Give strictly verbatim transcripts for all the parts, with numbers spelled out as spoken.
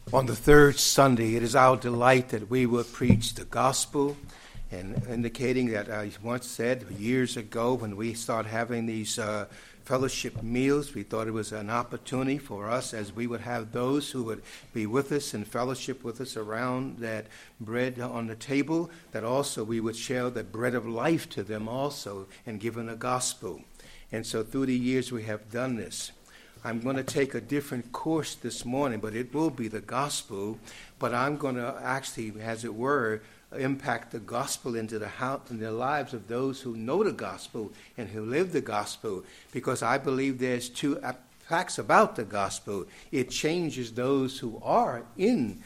On the third Sunday, it is our delight that we will preach the gospel, and indicating that I once said years ago when we started having these uh, fellowship meals, we thought it was an opportunity for us as we would have those who would be with us and fellowship with us around that bread on the table, that also we would share the bread of life to them also and give them the gospel. And so through the years we have done this. I'm going to take a different course this morning, but it will be the gospel. But I'm going to actually, as it were, impact the gospel into the house, in the lives of those who know the gospel and who live the gospel. Because I believe there's two facts about the gospel. It changes those who are in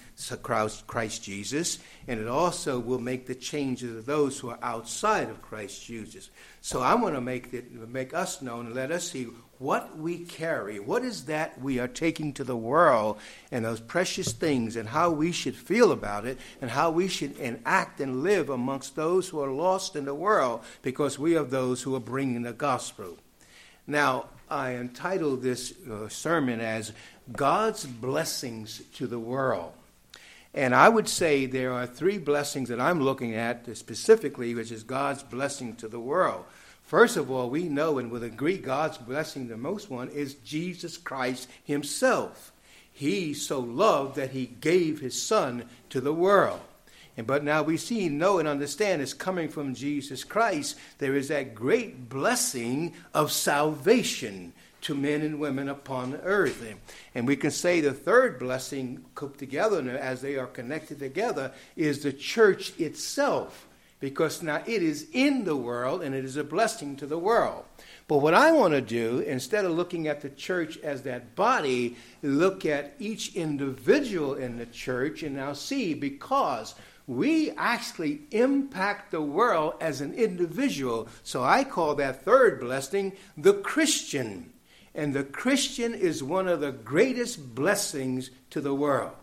Christ Jesus, and it also will make the changes of those who are outside of Christ Jesus. So I want to make it, make us known and let us see what we carry. What is that we are taking to the world, and those precious things, and how we should feel about it, and how we should enact and live amongst those who are lost in the world, because we are those who are bringing the gospel. Now, I entitled this uh, sermon as God's Blessings to the World. And I would say there are three blessings that I'm looking at specifically, which is God's blessing to the world. First of all, we know and will agree God's blessing, the most one, is Jesus Christ himself. He so loved that he gave his son to the world. And but now we see, know, and understand it's coming from Jesus Christ. There is that great blessing of salvation to men and women upon the earth. And we can say the third blessing cooked together as they are connected together is the church itself. Because now it is in the world and it is a blessing to the world. But what I want to do, instead of looking at the church as that body, look at each individual in the church and now see, because we actually impact the world as an individual. So I call that third blessing the Christian. And the Christian is one of the greatest blessings to the world.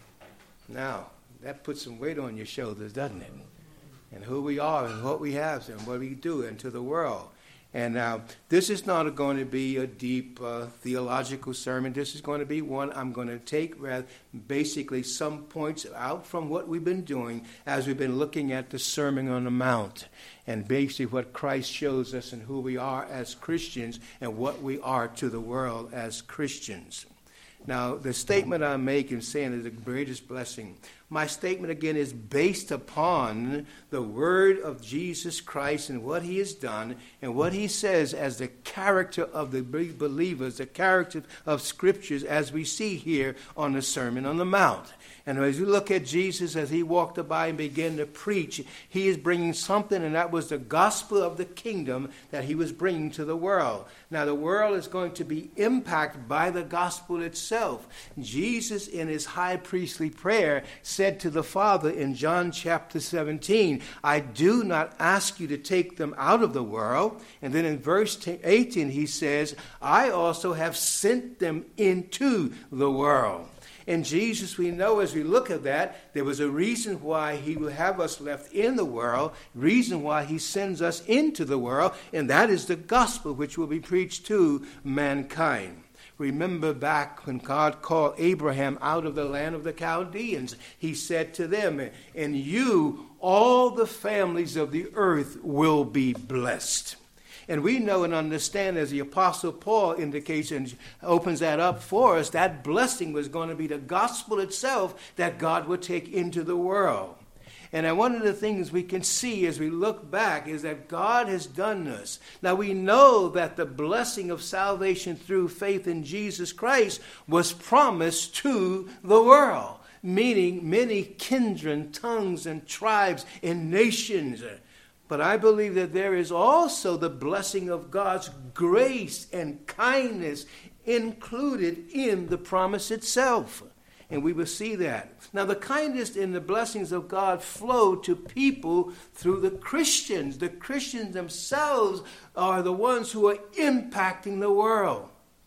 Now, that puts some weight on your shoulders, doesn't it? And who we are and what we have and what we do into the world. And now, this is not going to be a deep uh, theological sermon. This is going to be one I'm going to take rather, basically some points out from what we've been doing as we've been looking at the Sermon on the Mount. And basically what Christ shows us and who we are as Christians and what we are to the world as Christians. Now, the statement I'm making, saying is the greatest blessing. My statement, again, is based upon the word of Jesus Christ and what he has done and what he says as the character of the believers, the character of Scriptures as we see here on the Sermon on the Mount. And as you look at Jesus as he walked by and began to preach, he is bringing something, and that was the gospel of the kingdom that he was bringing to the world. Now, the world is going to be impacted by the gospel itself. Jesus, in his high priestly prayer, said to the Father in John chapter seventeen, I do not ask you to take them out of the world. And then in verse eighteen, he says, I also have sent them into the world. And Jesus, we know as we look at that, there was a reason why he will have us left in the world, reason why he sends us into the world, and that is the gospel which will be preached to mankind. Remember back when God called Abraham out of the land of the Chaldeans, he said to them, in you all the families of the earth will be blessed. And we know and understand, as the Apostle Paul indicates and opens that up for us, that blessing was going to be the gospel itself that God would take into the world. And one of the things we can see as we look back is that God has done this. Now we know that the blessing of salvation through faith in Jesus Christ was promised to the world, meaning many kindred, tongues, and tribes and nations. But I believe that there is also the blessing of God's grace and kindness included in the promise itself. And we will see that. Now, the kindness and the blessings of God flow to people through the Christians. The Christians themselves are the ones who are impacting the world.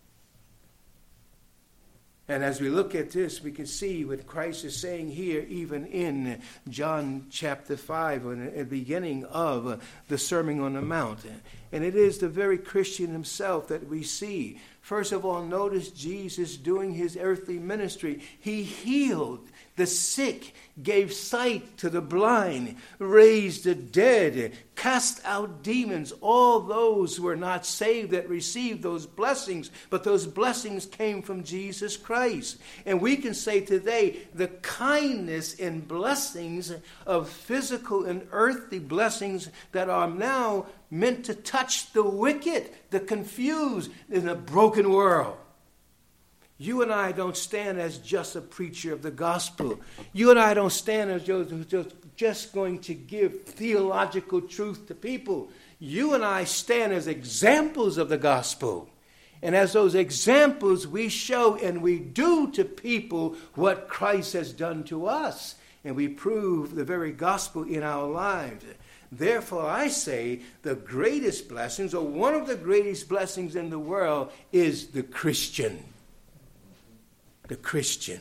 And as we look at this, we can see what Christ is saying here, even in John chapter five, at the beginning of the Sermon on the Mount. And it is the very Christian himself that we see. First of all, notice Jesus doing his earthly ministry. He healed the sick, gave sight to the blind, raised the dead, cast out demons. All those who were not saved that received those blessings, but those blessings came from Jesus Christ. And we can say today, the kindness and blessings of physical and earthly blessings that are now meant to touch the wicked, the confused, in a broken world. You and I don't stand as just a preacher of the gospel. You and I don't stand as just going to give theological truth to people. You and I stand as examples of the gospel. And as those examples, we show and we do to people what Christ has done to us. And we prove the very gospel in our lives. Therefore, I say the greatest blessings, or one of the greatest blessings in the world, is the Christian. The Christian.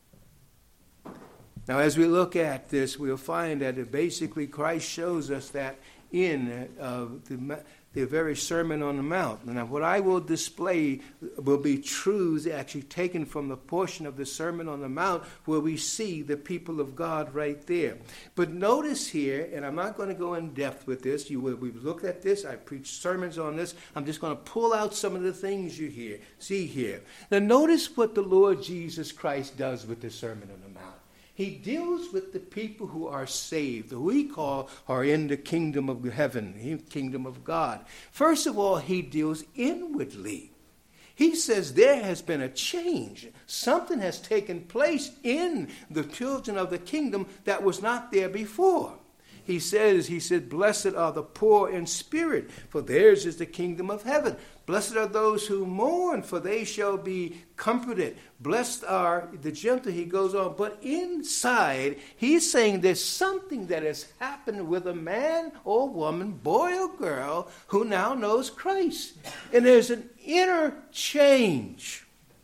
Now, as we look at this, we'll find that it basically Christ shows us that in uh, the, the very Sermon on the Mount. Now, what I will display will be truths actually taken from the portion of the Sermon on the Mount where we see the people of God right there. But notice here, and I'm not going to go in depth with this. You will, we've looked at this. I preached sermons on this. I'm just going to pull out some of the things you hear, see here. Now, notice what the Lord Jesus Christ does with the Sermon on the Mount. He deals with the people who are saved, who we call are in the kingdom of heaven, the kingdom of God. First of all, he deals inwardly. He says there has been a change. Something has taken place in the children of the kingdom that was not there before. He says, he said, blessed are the poor in spirit, for theirs is the kingdom of heaven. Blessed are those who mourn, for they shall be comforted. Blessed are the gentle, he goes on. But inside, he's saying there's something that has happened with a man or woman, boy or girl, who now knows Christ. And there's an inner change.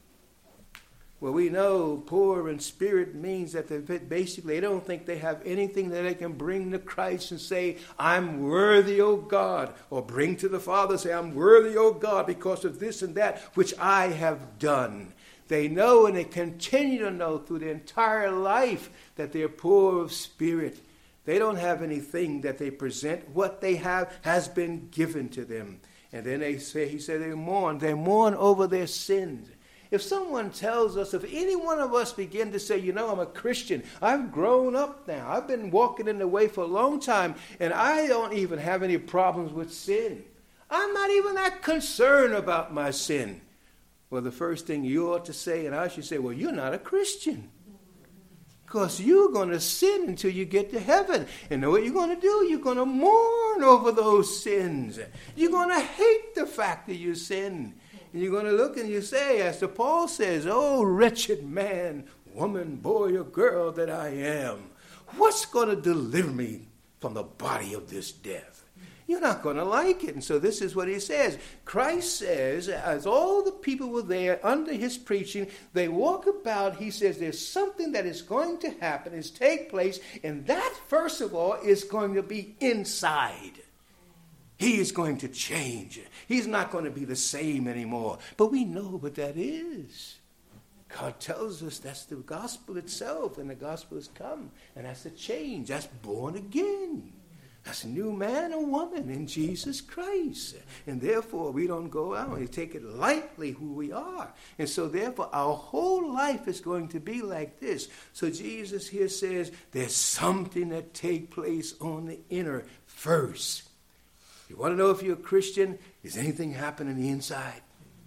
Well, we know poor in spirit means that they basically they don't think they have anything that they can bring to Christ and say, I'm worthy, O God. Or bring to the Father and say, I'm worthy, O God, because of this and that which I have done. They know and they continue to know through their entire life that they're poor of spirit. They don't have anything that they present. What they have has been given to them. And then they say, he said they mourn. They mourn over their sins. If someone tells us, if any one of us begin to say, you know, I'm a Christian, I've grown up now, I've been walking in the way for a long time, and I don't even have any problems with sin. I'm not even that concerned about my sin. Well, the first thing you ought to say, and I should say, well, you're not a Christian. Because you're going to sin until you get to heaven. And know what you're going to do? You're going to mourn over those sins. You're going to hate the fact that you sin. And you're going to look and you say, as the Paul says, oh, wretched man, woman, boy, or girl that I am. What's going to deliver me from the body of this death? You're not going to like it. And so this is what he says. Christ says, as all the people were there under his preaching, they walk about, he says, there's something that is going to happen, is take place, and that, first of all, is going to be inside. He is going to change. He's not going to be the same anymore. But we know what that is. God tells us that's the gospel itself, and the gospel has come. And that's a change. That's born again. That's a new man or woman in Jesus Christ. And therefore, we don't go out and take it lightly who we are. And so therefore, our whole life is going to be like this. So Jesus here says there's something that takes place on the inner first. You want to know if you're a Christian? Is anything happening on the inside?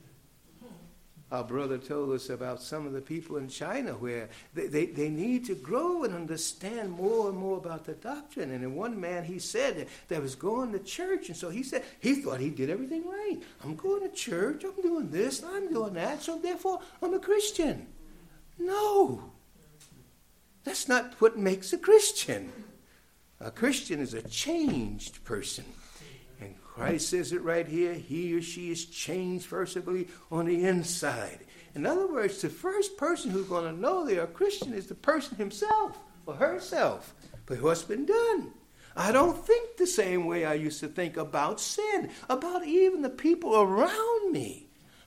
Our brother told us about some of the people in China where they, they, they need to grow and understand more and more about the doctrine. And in one man, he said that was going to church. And so he said he thought he did everything right. I'm going to church. I'm doing this. I'm doing that. So therefore, I'm a Christian. No. That's not what makes a Christian. A Christian is a changed person. And Christ says it right here. He or she is changed, first of all, on the inside. In other words, the first person who's going to know they're a Christian is the person himself or herself. But what's been done? I don't think the same way I used to think about sin, about even the people around me.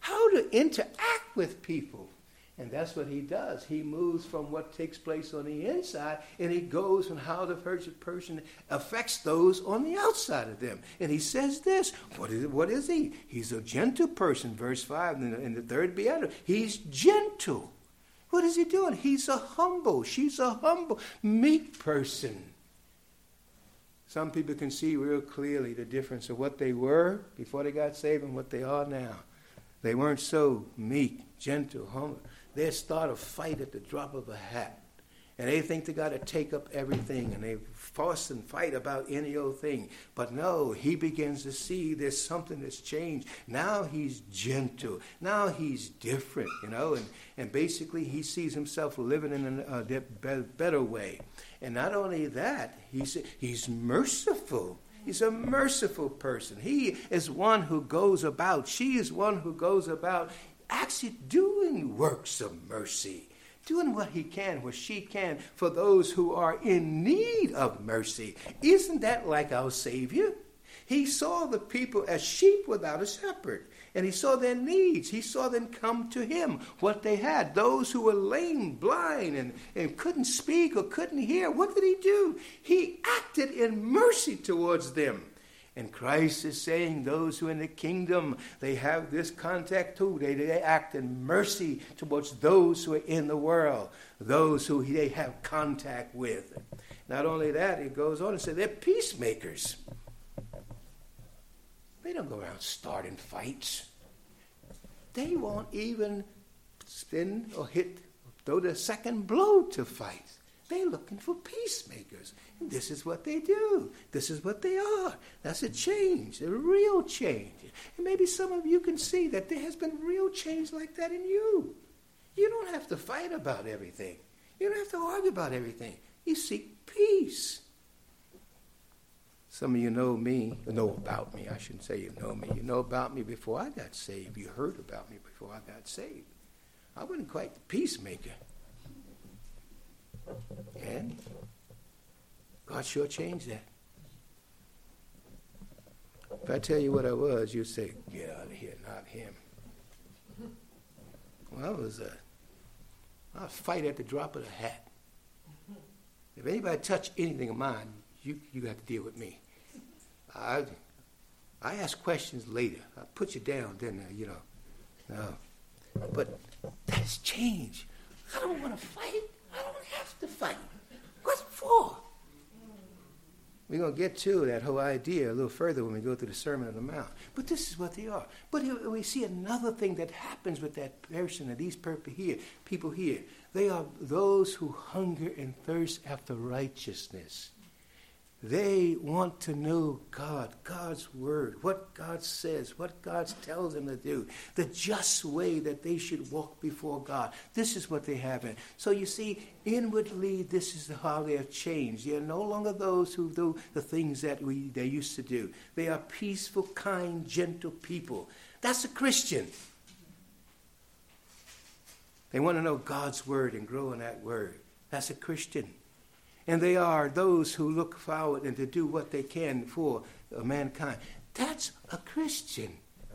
how to interact with people. And that's what he does. He moves from what takes place on the inside, and he goes on how the person affects those on the outside of them. And he says this, what is, what is he? He's a gentle person, verse five, in the, in the third beatitude. He's gentle. What is he doing? He's a humble, she's a humble, meek person. Some people can see real clearly the difference of what they were before they got saved and what they are now. They weren't so meek, gentle, humble. They start a fight at the drop of a hat. And they think they got to take up everything. And they fuss and fight about any old thing. But no, he begins to see there's something that's changed. Now he's gentle. Now he's different, you know. And, and basically he sees himself living in a, a better way. And not only that, he's, he's merciful. He's a merciful person. He is one who goes about, she is one who goes about actually doing works of mercy, doing what he can, what she can for those who are in need of mercy. Isn't that like our Savior? He saw the people as sheep without a shepherd, and he saw their needs. He saw them come to him, what they had. Those who were lame, blind, and, and couldn't speak or couldn't hear. What did he do? He acted in mercy towards them. And Christ is saying those who are in the kingdom, they have this contact too. They, they act in mercy towards those who are in the world, those who they have contact with. Not only that, it goes on and says they're peacemakers. They don't go around starting fights. They won't even spin or hit, throw the second blow to fight. They're looking for peacemakers. And this is what they do. This is what they are. That's a change, a real change. And maybe some of you can see that there has been real change like that in you. You don't have to fight about everything. You don't have to argue about everything. You seek peace. Some of you know me, know about me. I shouldn't say you know me. You know about me before I got saved. You heard about me before I got saved. I wasn't quite the peacemaker. And God sure changed that. If I tell you what I was, you'd say, get out of here, not him. Well, I was a, I was fight at the drop of the hat. If anybody touched anything of mine, you you got to deal with me. I I ask questions later. I put you down, didn't I? You know. No. But that's changed. I don't want to fight. I don't have to fight. What for? We're going to get to that whole idea a little further when we go through the Sermon on the Mount. But this is what they are. But we see another thing that happens with that person and these people here. People here. They are those who hunger and thirst after righteousness. They want to know God, God's word, what God says, what God tells them to do, the just way that they should walk before God. This is what they have in. So you see, inwardly, this is how they have changed. They are no longer those who do the things that we they used to do. They are peaceful, kind, gentle people. That's a Christian. They want to know God's word and grow in that word. That's a Christian. And they are those who look forward and to do what they can for uh, mankind. That's a Christian.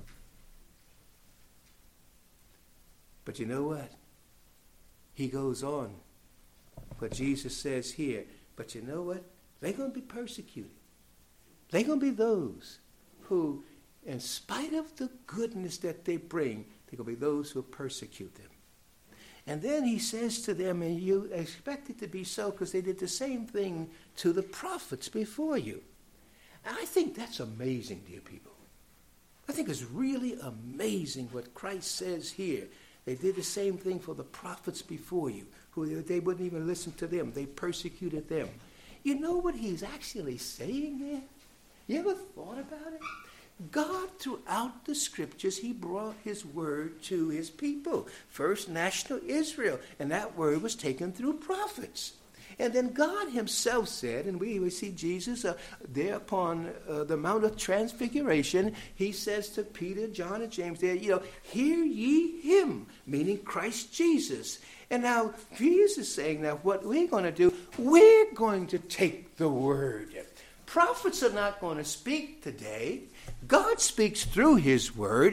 But you know what? He goes on. What Jesus says here. But you know what? They're going to be persecuted. They're going to be those who, in spite of the goodness that they bring, they're going to be those who persecute them. And then he says to them, and you expect it to be so because they did the same thing to the prophets before you. And I think that's amazing, dear people. I think it's really amazing what Christ says here. They did the same thing for the prophets before you, who they wouldn't even listen to them. They persecuted them. You know what he's actually saying there? You ever thought about it? God, throughout the scriptures, he brought his word to his people. First, national Israel, and that word was taken through prophets. And then God himself said, and we, we see Jesus uh, there upon uh, the Mount of Transfiguration, he says to Peter, John, and James there, you know, hear ye him, meaning Christ Jesus. And now Jesus is saying that what we're going to do, we're going to take the word. Prophets are not going to speak today. God speaks through his word.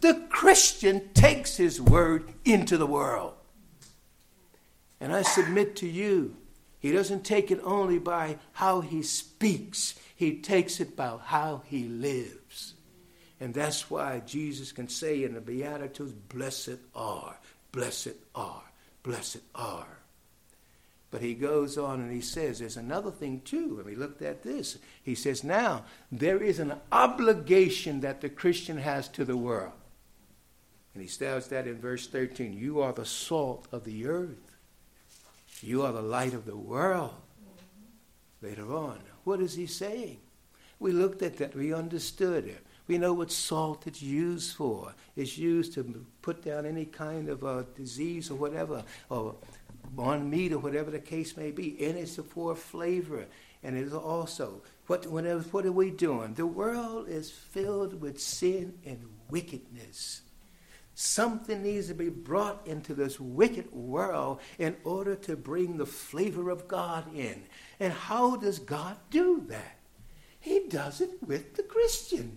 The Christian takes his word into the world. And I submit to you, he doesn't take it only by how he speaks. He takes it by how he lives. And that's why Jesus can say in the Beatitudes, blessed are, blessed are, blessed are. But he goes on and he says, there's another thing too. And we looked at this. He says, now, there is an obligation that the Christian has to the world. And he states that in verse thirteen. You are the salt of the earth. You are the light of the world. Later on, what is he saying? We looked at that. We understood it. We know what salt is used for. It's used to put down any kind of uh, disease or whatever, or on meat or whatever the case may be. And it's for flavor. And it's also, what, whenever, what are we doing? The world is filled with sin and wickedness. Something needs to be brought into this wicked world in order to bring the flavor of God in. And how does God do that? He does it with the Christian.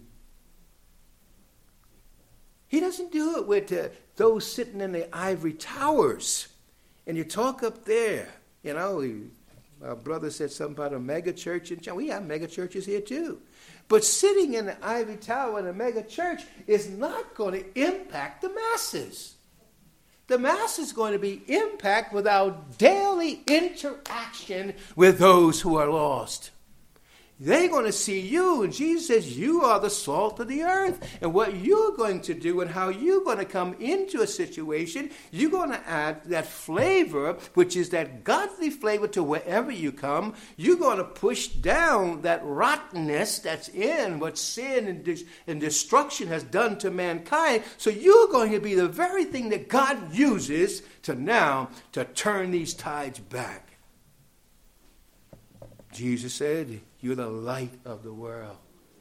He doesn't do it with uh, those sitting in the ivory towers. And you talk up there, you know, we, our brother said something about a mega church in China. We have mega churches here too. But sitting in the ivory tower in a mega church is not going to impact the masses. The mass is going to be impacted with our daily interaction with those who are lost. They're going to see you, and Jesus says you are the salt of the earth. And what you're going to do and how you're going to come into a situation, you're going to add that flavor, which is that godly flavor, to wherever you come. You're going to push down that rottenness that's in what sin and, dis- and destruction has done to mankind. So you're going to be the very thing that God uses to now to turn these tides back. Jesus said, you're the light of the world.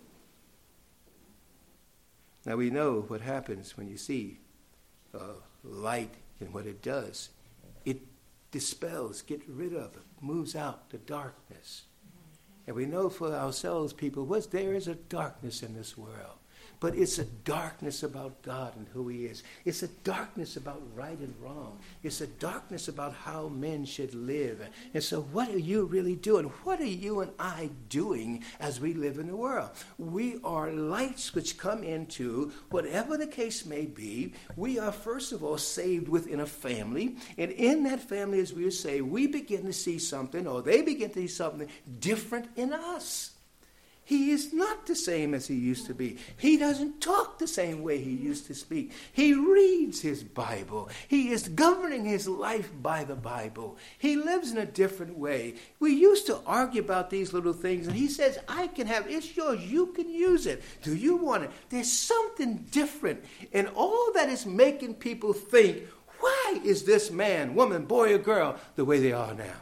Now we know what happens when you see uh, light and what it does. It dispels, gets rid of, it moves out the darkness. And we know for ourselves, people, what, there is a darkness in this world. But it's a darkness about God and who he is. It's a darkness about right and wrong. It's a darkness about how men should live. And so what are you really doing? What are you and I doing as we live in the world? We are lights which come into, whatever the case may be, we are first of all saved within a family. And in that family, as we say, we begin to see something, or they begin to see something different in us. He is not the same as he used to be. He doesn't talk the same way he used to speak. He reads his Bible. He is governing his life by the Bible. He lives in a different way. We used to argue about these little things, and he says, I can have, it's yours, you can use it. Do you want it? There's something different. And all that is making people think, why is this man, woman, boy, or girl the way they are now?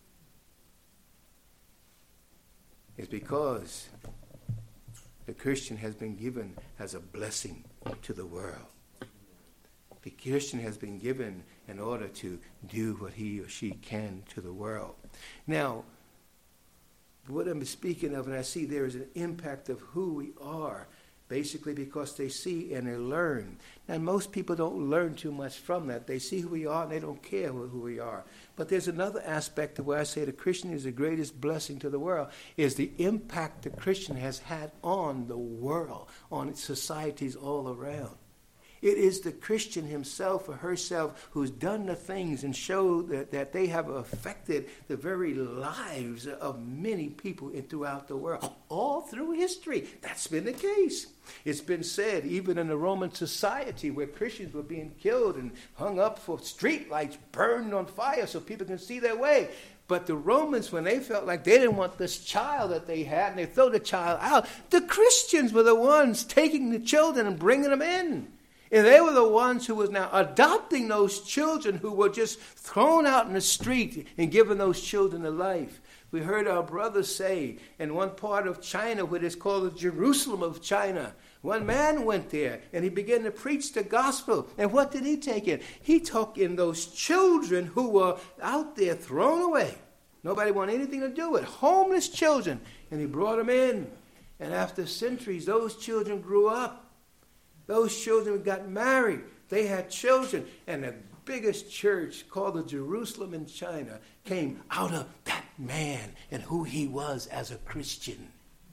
It's because the Christian has been given as a blessing to the world. The Christian has been given in order to do what he or she can to the world. Now, what I'm speaking of, and I see there is an impact of who we are, basically because they see and they learn. Now, most people don't learn too much from that. They see who we are and they don't care who we are. But there's another aspect of where I say the Christian is the greatest blessing to the world, is the impact the Christian has had on the world, on societies all around. It is the Christian himself or herself who's done the things and showed that, that they have affected the very lives of many people in, throughout the world, all through history. That's been the case. It's been said, even in the Roman society where Christians were being killed and hung up for street lights, burned on fire so people can see their way. But the Romans, when they felt like they didn't want this child that they had, and they throw the child out, the Christians were the ones taking the children and bringing them in. And they were the ones who was now adopting those children who were just thrown out in the street and giving those children a life. We heard our brothers say in one part of China, what is called the Jerusalem of China, one man went there and he began to preach the gospel. And what did he take in? He took in those children who were out there thrown away. Nobody wanted anything to do with it. Homeless children. And he brought them in. And after centuries, those children grew up. Those children got married. They had children. And the biggest church, called the Jerusalem in China, came out of that man and who he was as a Christian.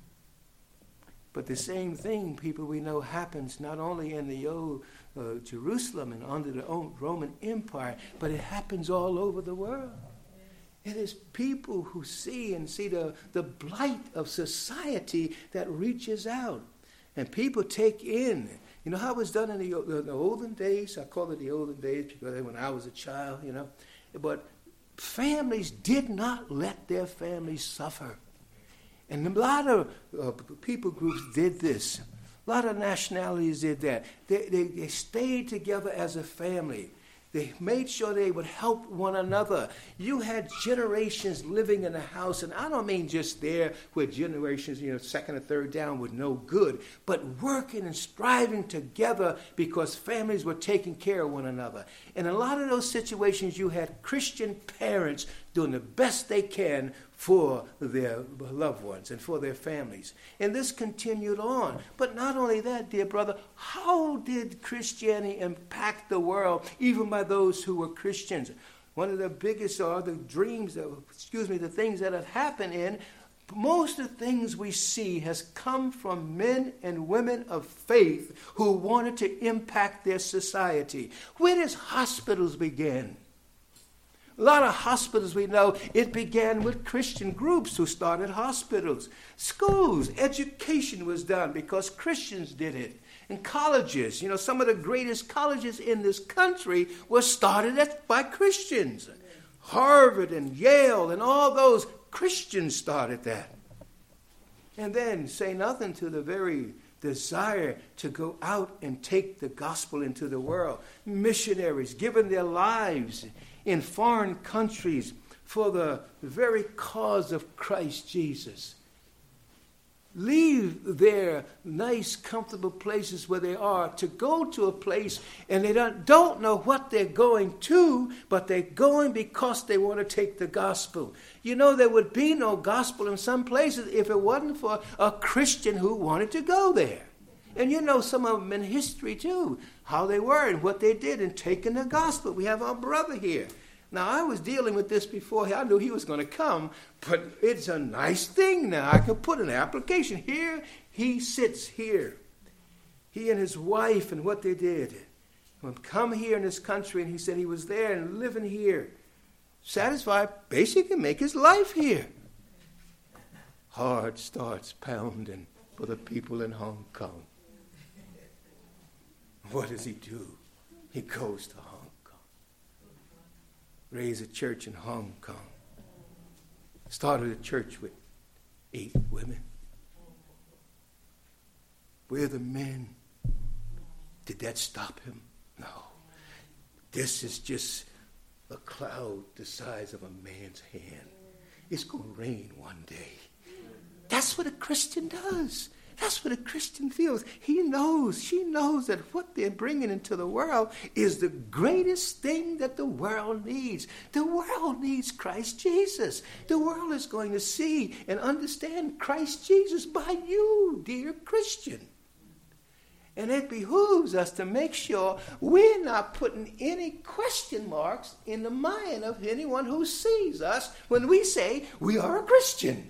But the same thing, people, we know happens not only in the old uh, Jerusalem and under the old Roman Empire, but it happens all over the world. It is people who see and see the, the blight of society that reaches out. And people take in. You know how it was done in the, in the olden days? I call it the olden days because when I was a child, you know. But families did not let their families suffer. And a lot of uh, people groups did this. A lot of nationalities did that. They, they, they stayed together as a family. They made sure they would help one another. You had generations living in a house, and I don't mean just there where generations, you know, second or third down with no good, but working and striving together because families were taking care of one another. In a lot of those situations, you had Christian parents doing the best they can for their loved ones and for their families. And this continued on. But not only that, dear brother, how did Christianity impact the world, even by those who were Christians? One of the biggest are the dreams, that, excuse me, the things that have happened in, most of the things we see has come from men and women of faith who wanted to impact their society. Where does hospitals begin? A lot of hospitals, we know, it began with Christian groups who started hospitals. Schools, education was done because Christians did it. And colleges, you know, some of the greatest colleges in this country were started at, by Christians. Harvard and Yale and all those Christians started that. And then say nothing to the very desire to go out and take the gospel into the world. Missionaries giving their lives in foreign countries for the very cause of Christ Jesus. Leave their nice, comfortable places where they are to go to a place and they don't, don't know what they're going to, but they're going because they want to take the gospel. You know, there would be no gospel in some places if it wasn't for a Christian who wanted to go there. And you know some of them in history too, how they were and what they did in taking the gospel. We have our brother here. Now, I was dealing with this before. I knew he was going to come, but it's a nice thing now. I can put an application. Here, he sits here. He and his wife and what they did. Come here in this country, and he said he was there and living here. Satisfied, basically make his life here. Heart starts pounding for the people in Hong Kong. What does he do? He goes to Hong Kong. Raised a church in Hong Kong. Started a church with eight women. Where are the men? Did that stop him? No. This is just a cloud the size of a man's hand. It's going to rain one day. That's what a Christian does. That's what a Christian feels. He knows, she knows that what they're bringing into the world is the greatest thing that the world needs. The world needs Christ Jesus. The world is going to see and understand Christ Jesus by you, dear Christian. And it behooves us to make sure we're not putting any question marks in the mind of anyone who sees us when we say we are a Christian.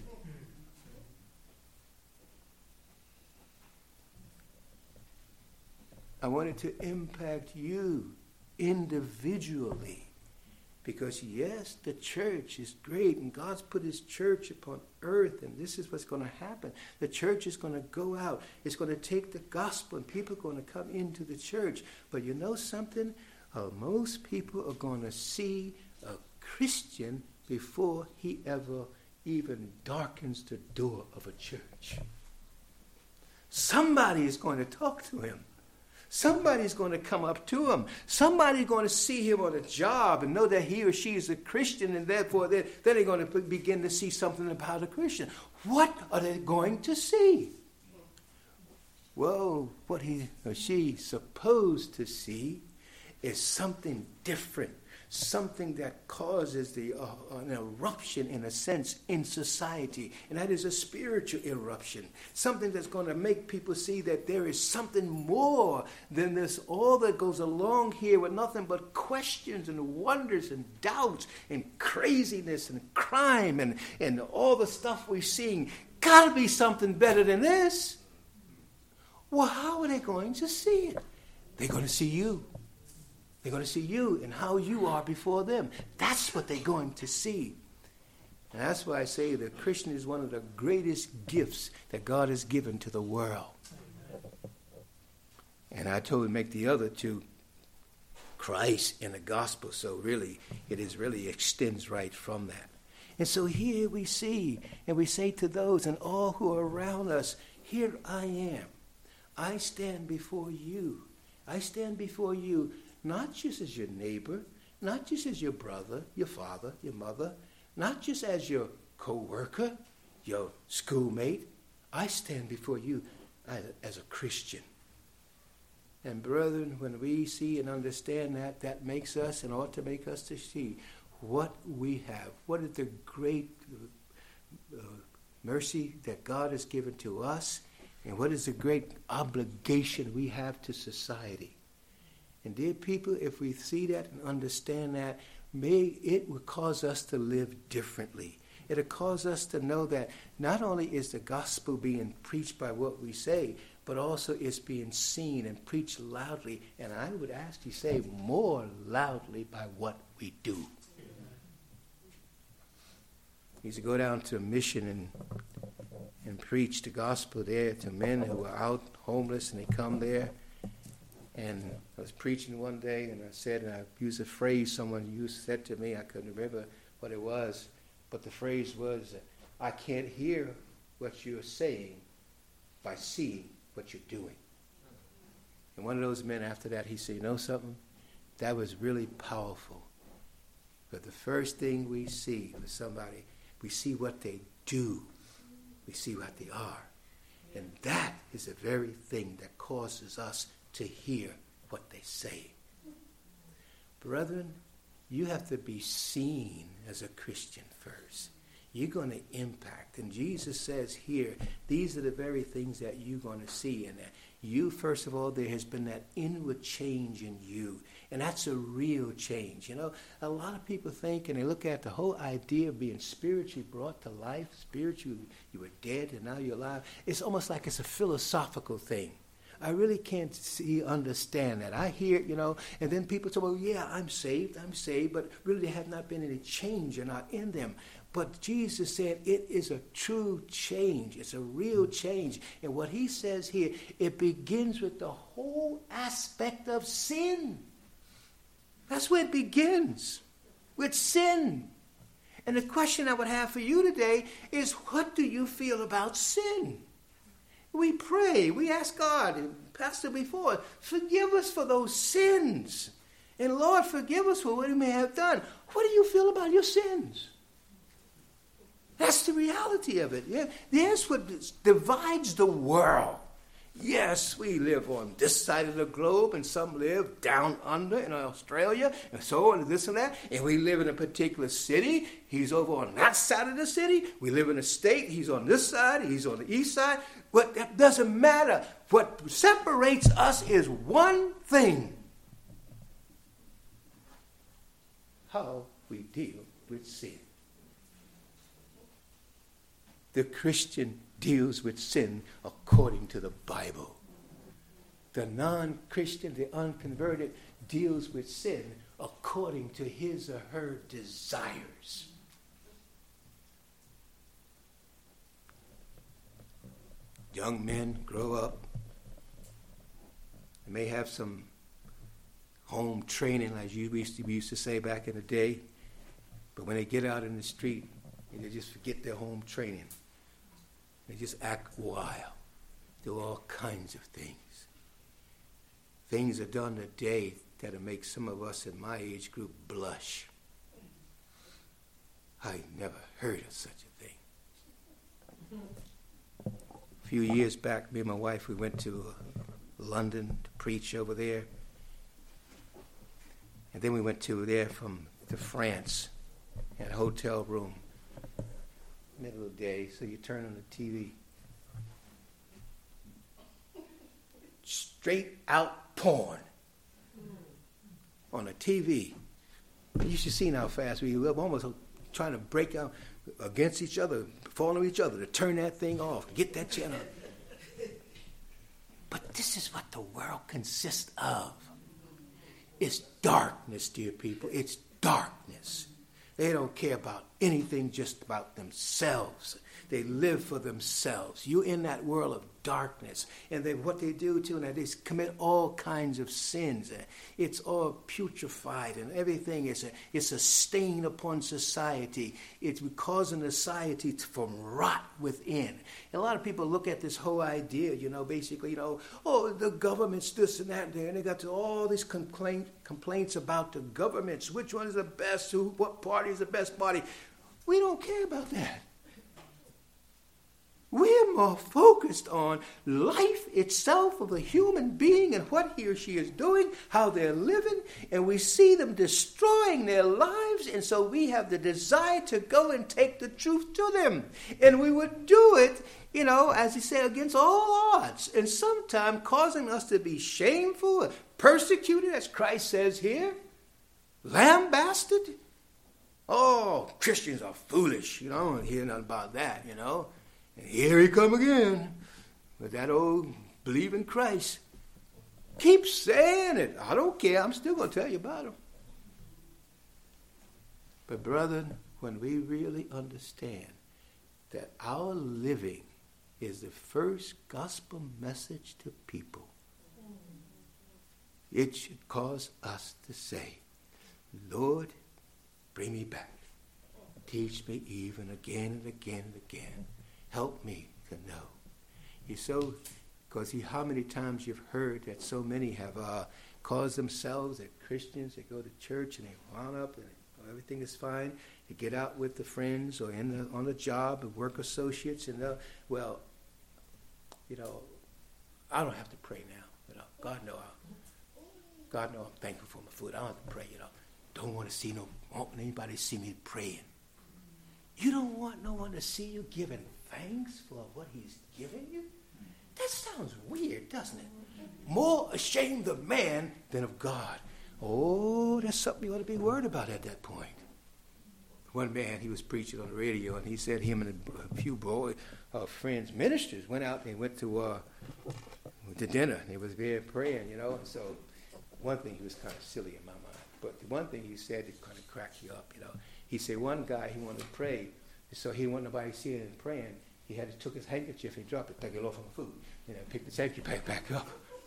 I wanted to impact you individually because, yes, the church is great and God's put his church upon earth and this is what's going to happen. The church is going to go out. It's going to take the gospel and people are going to come into the church. But you know something? Uh, most people are going to see a Christian before he ever even darkens the door of a church. Somebody is going to talk to him. Somebody's going to come up to him. Somebody's going to see him on a job and know that he or she is a Christian, and therefore they're, then they're going to begin to see something about a Christian. What are they going to see? Well, what he or she is supposed to see is something different, something that causes the uh, an eruption, in a sense, in society. And that is a spiritual eruption. Something that's going to make people see that there is something more than this, all that goes along here with nothing but questions and wonders and doubts and craziness and crime and, and all the stuff we're seeing. Got to be something better than this. Well, how are they going to see it? They're going to see you. They're going to see you and how you are before them. That's what they're going to see. And that's why I say the Christian is one of the greatest gifts that God has given to the world. And I told him to make the other two Christ and the gospel. So really, it is really extends right from that. And so here we see, and we say to those and all who are around us, here I am. I stand before you. I stand before you not just as your neighbor, not just as your brother, your father, your mother, not just as your co-worker, your schoolmate. I stand before you as, as a Christian. And brethren, when we see and understand that, that makes us and ought to make us to see what we have. What is the great uh, mercy that God has given to us, and what is the great obligation we have to society. And dear people, if we see that and understand that, may it will cause us to live differently. It'll cause us to know that not only is the gospel being preached by what we say, but also it's being seen and preached loudly, and I would actually say more loudly by what we do. I used to go down to a mission and and preach the gospel there to men who were out homeless, and they come there. And I was preaching one day, and I said, and I used a phrase someone used said to me. I couldn't remember what it was, but the phrase was, "I can't hear what you're saying by seeing what you're doing." And one of those men after that, he said, "You know something? That was really powerful. But the first thing we see with somebody, we see what they do. We see what they are. And that is the very thing that causes us to hear what they say." Brethren, you have to be seen as a Christian first. You're going to impact. And Jesus says here, these are the very things that you're going to see. And that you, first of all, there has been that inward change in you. And that's a real change. You know, a lot of people think, and they look at the whole idea of being spiritually brought to life, spiritually, you were dead and now you're alive. It's almost like it's a philosophical thing. I really can't see, understand that. I hear it, you know, and then people say, well, yeah, I'm saved, I'm saved, but really there have not been any change or not in them. But Jesus said it is a true change. It's a real change. And what he says here, it begins with the whole aspect of sin. That's where it begins, with sin. And the question I would have for you today is, what do you feel about sin? We pray, we ask God, and Pastor before, forgive us for those sins. And Lord, forgive us for what we may have done. What do you feel about your sins? That's the reality of it. Yeah, that's what divides the world. Yes, we live on this side of the globe, and some live down under in Australia, and so on, and this and that. And we live in a particular city. He's over on that side of the city. We live in a state. He's on this side. He's on the east side. But that doesn't matter. What separates us is one thing: how we deal with sin. The Christian deals with sin according to the Bible. The non-Christian, the unconverted, deals with sin according to his or her desires. Young men grow up. They may have some home training, as you used to, we used to say back in the day. But when they get out in the street, they just forget their home training. They just act wild, do all kinds of things. Things are done today that'll make some of us in my age group blush. I never heard of such a thing. A few years back, me and my wife, we went to uh, London to preach over there. And then we went to there from to France in a hotel room, middle of the day, so you turn on the T V. Straight out porn on the T V. You should see how fast we live, almost trying to break out against each other, follow each other to turn that thing off, get that channel. But this is what the world consists of. It's darkness, dear people. It's darkness. They don't care about anything, just about themselves. They live for themselves. You're in that world of darkness. And then what they do too, and they commit all kinds of sins. It's all putrefied and everything. Is a, it's a stain upon society. It's causing society to, from rot within. And a lot of people look at this whole idea, you know, basically, you know, oh, the government's this and that and there. And they got to all these complaint, complaints about the governments. Which one is the best? Who? What party is the best party? We don't care about that. We're more focused on life itself of a human being and what he or she is doing, how they're living, and we see them destroying their lives, and so we have the desire to go and take the truth to them. And we would do it, you know, as he said, against all odds, and sometimes causing us to be shameful, persecuted, as Christ says here, lambasted. Oh, Christians are foolish. You know, I don't hear nothing about that, you know. And here he come again with that old believe in Christ. Keep saying it. I don't care. I'm still going to tell you about him. But brethren, when we really understand that our living is the first gospel message to people, it should cause us to say, Lord, bring me back. Teach me even again and again and again. Help me to know. You so, because how many times you've heard that so many have uh, caused themselves as Christians, they go to church and they wound up and everything is fine. They get out with the friends or in the, on the job and work associates and uh, well, you know, I don't have to pray now. You know, God know I, God know I'm thankful for my food. I don't have to pray. You know, don't want to see no, want anybody to see me praying. You don't want no one to see you giving thanks for what he's given you? That sounds weird, doesn't it? More ashamed of man than of God. Oh, that's something you ought to be worried about at that point. One man, he was preaching on the radio, and he said him and a few boy, uh, friends, ministers, went out and they went to uh, to dinner. And they was there praying, you know. And so one thing, he was kind of silly in my mind. But the one thing he said that kind of cracked you up, you know. He said one guy, he wanted to pray, so he wanted nobody seeing him praying. He had to took his handkerchief and dropped it, take it off on the food, and then picked the handkerchief back up.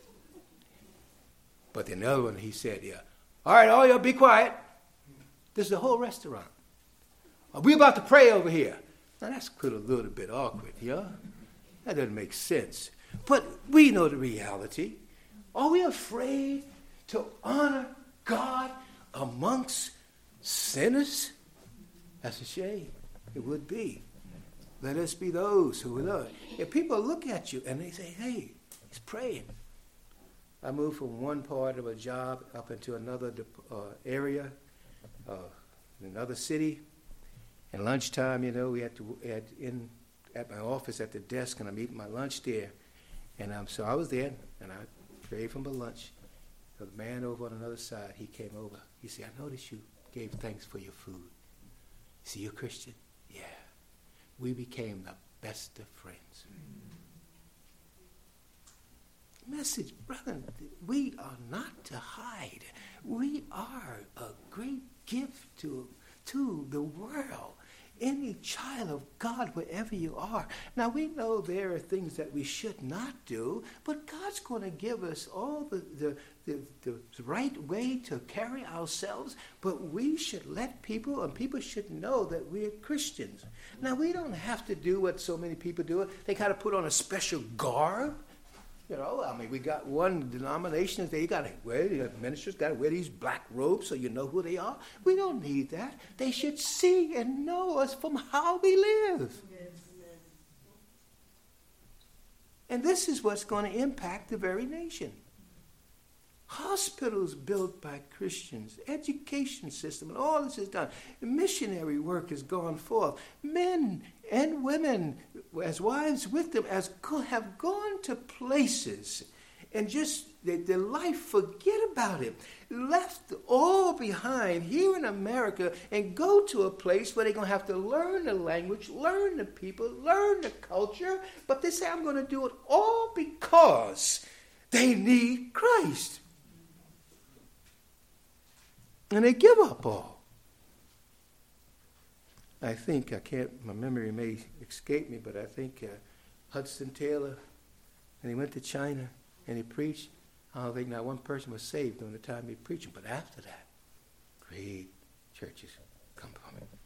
But then the other one, he said, yeah, all right, all y'all be quiet. This is a whole restaurant. Are we about to pray over here? Now that's a little bit awkward, yeah? That doesn't make sense. But we know the reality. Are we afraid to honor God amongst sinners? That's a shame. It would be. Let us be those who love. If people look at you and they say, hey, he's praying. I moved from one part of a job up into another uh, area, uh, in another city. And lunchtime, you know, we had to had in at my office at the desk, and I'm eating my lunch there. And um, so I was there, and I prayed for my lunch. The man over on another side, he came over. He said, I noticed you gave thanks for your food. See, you're Christian? Yeah. We became the best of friends. Message, brother, we are not to hide. We are a great gift to, to the world. Any child of God, wherever you are. Now, we know there are things that we should not do, but God's going to give us all the, the, the, the right way to carry ourselves, but we should let people, and people should know that we're Christians. Now, we don't have to do what so many people do. They kind of put on a special garb. You know, I mean, we got one denomination, they got to wear, the ministers got to wear these black robes so you know who they are. We don't need that. They should see and know us from how we live. And this is what's going to impact the very nation. Hospitals built by Christians, education system, and all this is done. Missionary work has gone forth. Men and women, as wives with them, as go, have gone to places and just their, their life, forget about it, left all behind here in America and go to a place where they're going to have to learn the language, learn the people, learn the culture, but they say, I'm going to do it all because they need Christ. And they give up all. I think, I can't, my memory may escape me, but I think uh, Hudson Taylor, and he went to China and he preached. I don't think not one person was saved during the time he preached. But after that, great churches come from it.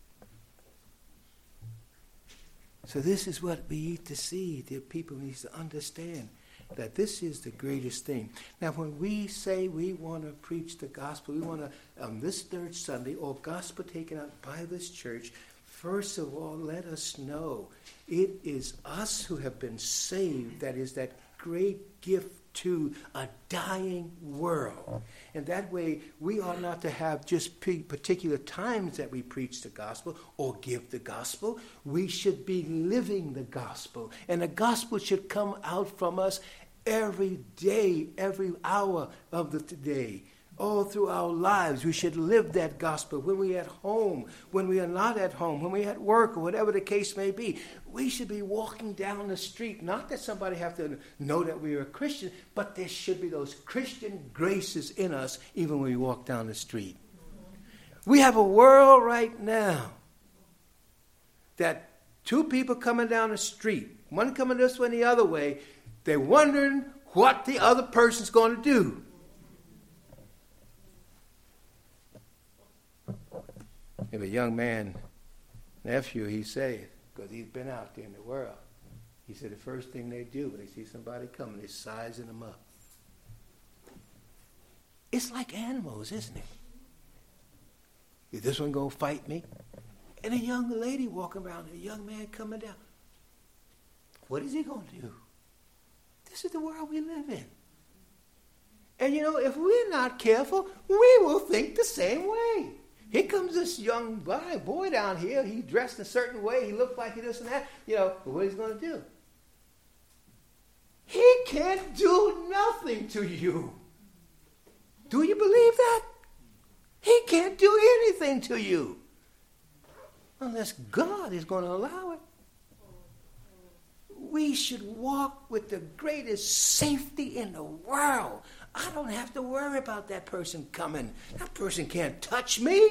So this is what we need to see. The people need to understand that this is the greatest thing. Now, when we say we want to preach the gospel, we want to, on this third Sunday, or gospel taken out by this church, first of all, let us know it is us who have been saved that is that great gift to a dying world. And that way, we are not to have just particular times that we preach the gospel or give the gospel. We should be living the gospel. And the gospel should come out from us every day, every hour of the day. All through our lives, we should live that gospel. When we're at home, when we are not at home, when we're at work, or whatever the case may be, we should be walking down the street. Not that somebody have to know that we are a Christian, but there should be those Christian graces in us even when we walk down the street. We have a world right now that two people coming down the street, one coming this way and the other way, they're wondering what the other person's going to do. If a young man, nephew, he said, because he's been out there in the world, he said the first thing they do when they see somebody coming, they're sizing them up. It's like animals, isn't it? Is this one going to fight me? And a young lady walking around, a young man coming down. What is he going to do? This is the world we live in. And you know, if we're not careful, we will think the same way. Here comes this young guy, boy down here. He dressed a certain way. He looked like he this and that. You know, what is he going to do? He can't do nothing to you. Do you believe that? He can't do anything to you. Unless God is going to allow it. We should walk with the greatest safety in the world. I don't have to worry about that person coming. That person can't touch me.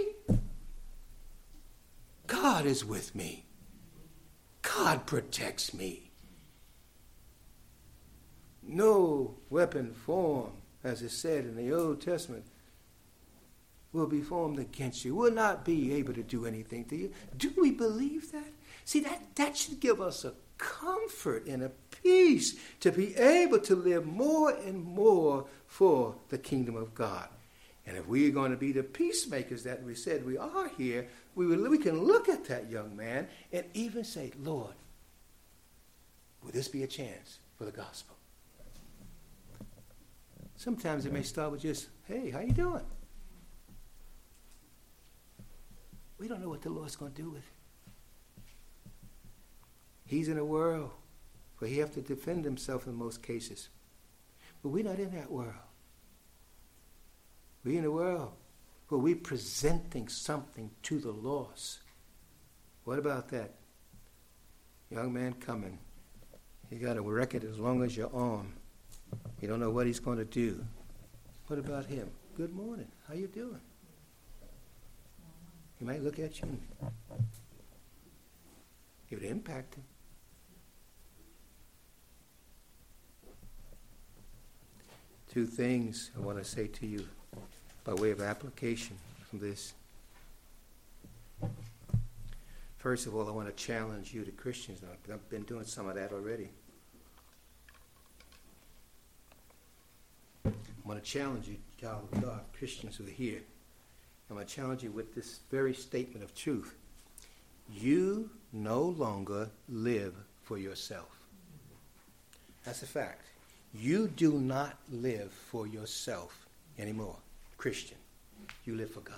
God is with me. God protects me. No weapon formed, as it said in the Old Testament, will be formed against you, will not be able to do anything to you. Do we believe that? See, that, that should give us a comfort and a peace to be able to live more and more for the kingdom of God. And if we're going to be the peacemakers that we said we are here, we, will, we can look at that young man and even say, Lord, will this be a chance for the gospel? Sometimes it may start with just, hey, how you doing? We don't know what the Lord's going to do with it. He's in a world where he has to defend himself in most cases. But we're not in that world. We're in a world where we're presenting something to the lost. What about that? Young man coming. He got a record as long as your arm. You don't know what he's going to do. What about him? Good morning. How you doing? He might look at you and it would impact him. Two things I want to say to you by way of application from this. First of all, I want to challenge you, the Christians. I've been doing some of that already. I want to challenge you, child of God, Christians who are here. I'm going to challenge you with this very statement of truth. You no longer live for yourself. That's a fact. You do not live for yourself anymore, Christian. You live for God.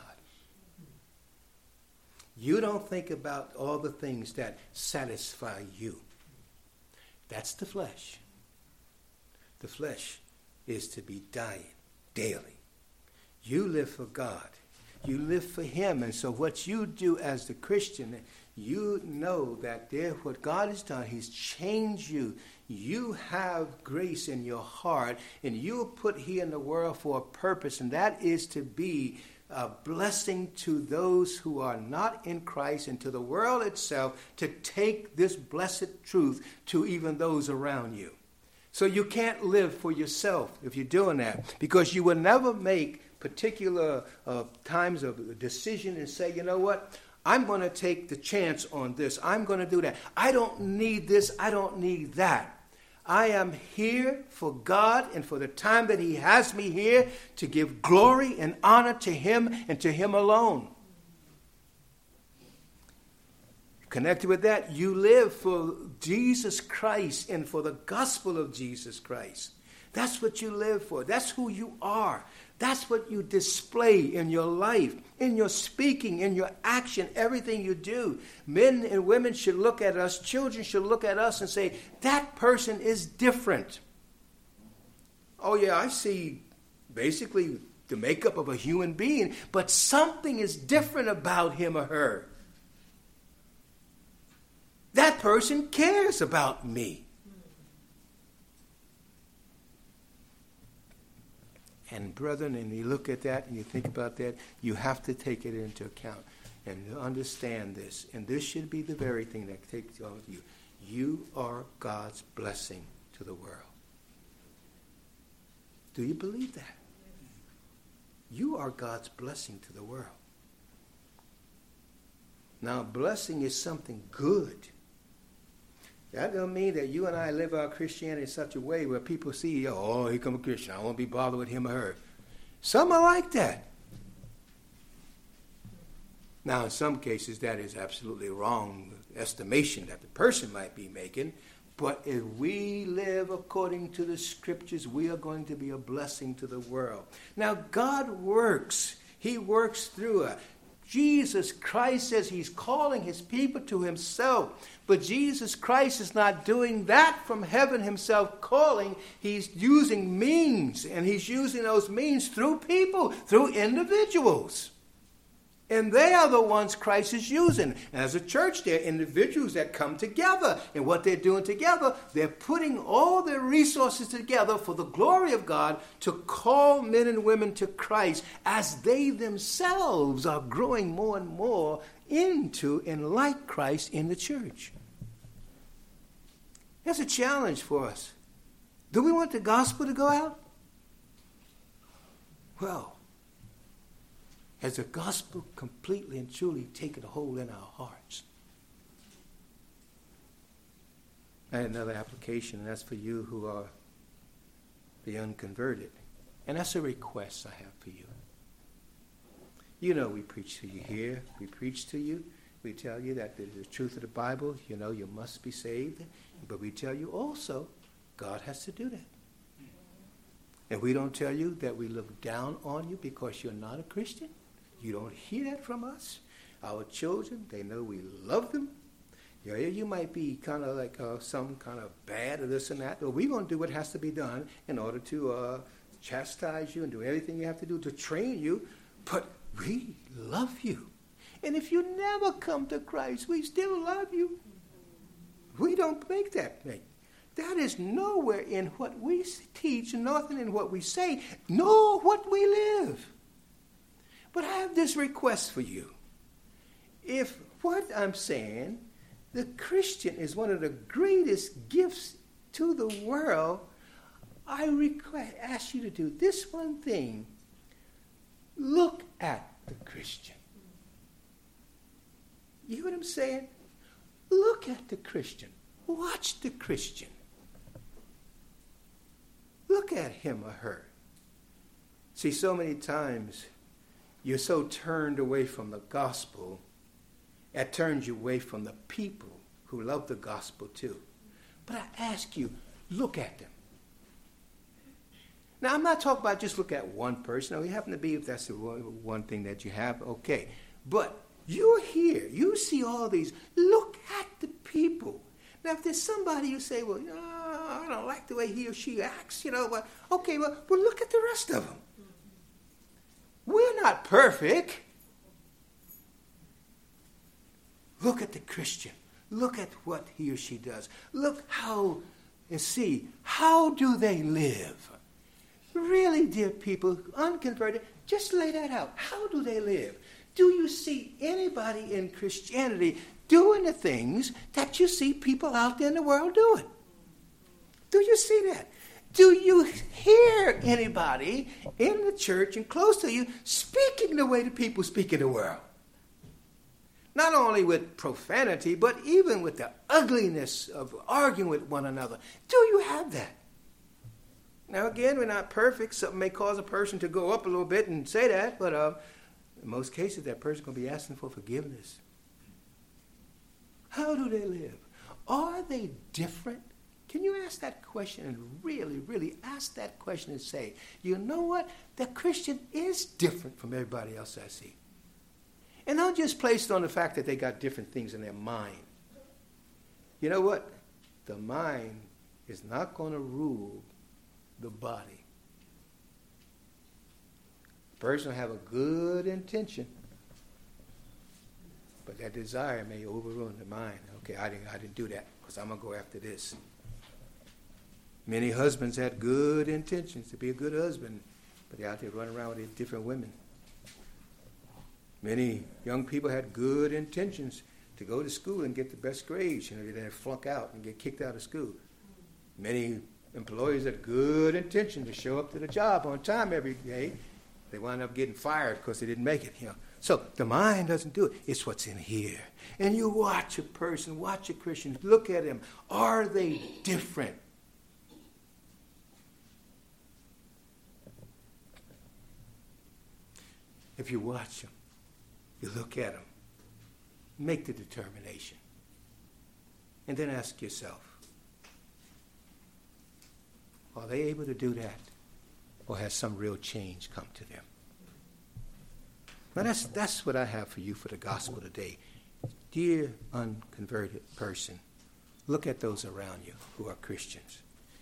You don't think about all the things that satisfy you. That's the flesh. The flesh is to be dying daily. You live for God. You live for him. And so what you do as the Christian, you know that there, what God has done, he's changed you. You have grace in your heart, and you are put here in the world for a purpose, and that is to be a blessing to those who are not in Christ and to the world itself, to take this blessed truth to even those around you. So you can't live for yourself if you're doing that, because you will never make particular uh, times of decision and say, you know what, I'm going to take the chance on this. I'm going to do that. I don't need this. I don't need that. I am here for God and for the time that he has me here to give glory and honor to him and to him alone. Connected with that, you live for Jesus Christ and for the gospel of Jesus Christ. That's what you live for. That's who you are. That's what you display in your life, in your speaking, in your action, everything you do. Men and women should look at us, children should look at us and say, that person is different. Oh yeah, I see basically the makeup of a human being, but something is different about him or her. That person cares about me. And brethren, and you look at that and you think about that, you have to take it into account and understand this. And this should be the very thing that takes on you. You are God's blessing to the world. Do you believe that? You are God's blessing to the world. Now, blessing is something good. That doesn't mean that you and I live our Christianity in such a way where people see, oh, here comes a Christian. I won't be bothered with him or her. Some are like that. Now, in some cases, that is absolutely wrong estimation that the person might be making. But if we live according to the scriptures, we are going to be a blessing to the world. Now, God works. He works through us. Jesus Christ says he's calling his people to himself. But Jesus Christ is not doing that from heaven himself calling. He's using means, and he's using those means through people, through individuals. And they are the ones Christ is using. And as a church, they're individuals that come together. And what they're doing together, they're putting all their resources together for the glory of God to call men and women to Christ as they themselves are growing more and more into and like Christ in the church. That's a challenge for us. Do we want the gospel to go out? Well, has the gospel completely and truly taken a hold in our hearts? I had another application, and that's for you who are the unconverted. And that's a request I have for you. You know we preach to you here. We preach to you. We tell you that the, the truth of the Bible, you know, you must be saved. But we tell you also, God has to do that. And we don't tell you that we look down on you because you're not a Christian. You don't hear that from us. Our children, they know we love them. Yeah, you might be kind of like uh, some kind of bad or this and that, but we're going to do what has to be done in order to uh, chastise you and do everything you have to do to train you. But we love you. And if you never come to Christ, we still love you. We don't make that thing. That is nowhere in what we teach, nothing in what we say, nor what we live. But I have this request for you. If what I'm saying, the Christian is one of the greatest gifts to the world, I request, ask you to do this one thing. Look at the Christian. You know what I'm saying? Look at the Christian. Watch the Christian. Look at him or her. See, so many times you're so turned away from the gospel, it turns you away from the people who love the gospel too. But I ask you, look at them. Now, I'm not talking about just look at one person. Now, you happen to be, if that's the one, one thing that you have, okay. But you're here. You see all these. Look at the people. Now, if there's somebody you say, well, no, I don't like the way he or she acts, you know, well, okay, well, well, look at the rest of them. We're not perfect. Look at the Christian. Look at what he or she does. Look how, and see, how do they live? Really, dear people, unconverted, just lay that out. How do they live? Do you see anybody in Christianity doing the things that you see people out there in the world doing? Do you see that? Do you hear anybody in the church and close to you speaking the way the people speak in the world? Not only with profanity, but even with the ugliness of arguing with one another. Do you have that? Now, again, we're not perfect. Something may cause a person to go up a little bit and say that, but uh, in most cases, that person's going to be asking for forgiveness. How do they live? Are they different? Can you ask that question and really, really ask that question and say, you know what? The Christian is different from everybody else I see. And not just placed on the fact that they got different things in their mind. You know what? The mind is not going to rule the body. A person will have a good intention, but that desire may overrun the mind. Okay, I didn't, I didn't do that because I'm going to go after this. Many husbands had good intentions to be a good husband, but they're out there running around with different women. Many young people had good intentions to go to school and get the best grades. You know, they didn't flunk out and get kicked out of school. Many employees had good intention to show up to the job on time every day. They wound up getting fired because they didn't make it. You know. So the mind doesn't do it. It's what's in here. And you watch a person, watch a Christian, look at them. Are they different? If you watch them, you look at them, make the determination, and then ask yourself, are they able to do that, or has some real change come to them? Now that's, that's what I have for you for the gospel today. Dear unconverted person, look at those around you who are Christians.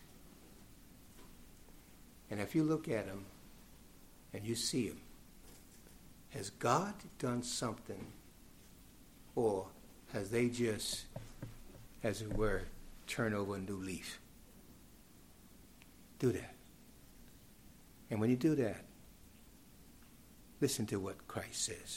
And if you look at them and you see them, has God done something, or has they just, as it were, turned over a new leaf? Do that. And when you do that, listen to what Christ says.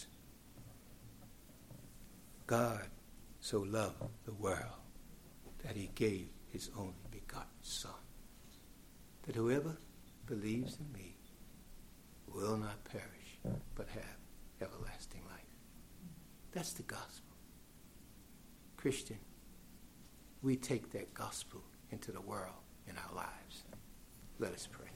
God so loved the world that he gave his only begotten Son, that whoever believes in me will not perish, but have everlasting life. That's the gospel. Christian, we take that gospel into the world in our lives. Let us pray.